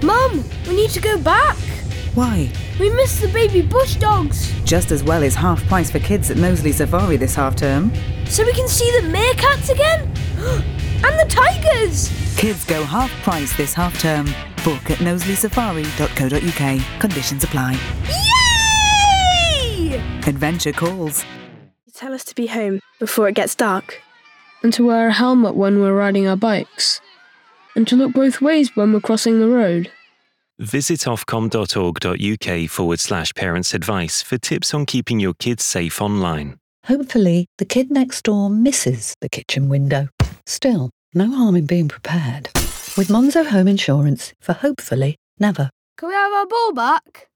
Mum, we need to go back. Why? We missed the baby bush dogs. Just as well is half price for kids at Knowsley Safari this half term. So we can see the meerkats again? And the tigers! Kids go half price this half term. Book at knowsleysafari.co.uk. Conditions apply. Yay! Adventure calls. You tell us to be home before it gets dark. And to wear a helmet when we're riding our bikes. And to look both ways when we're crossing the road. Visit ofcom.org.uk/parents advice for tips on keeping your kids safe online. Hopefully, the kid next door misses the kitchen window. Still, no harm in being prepared. With Monzo Home Insurance for hopefully never. Can we have our ball back?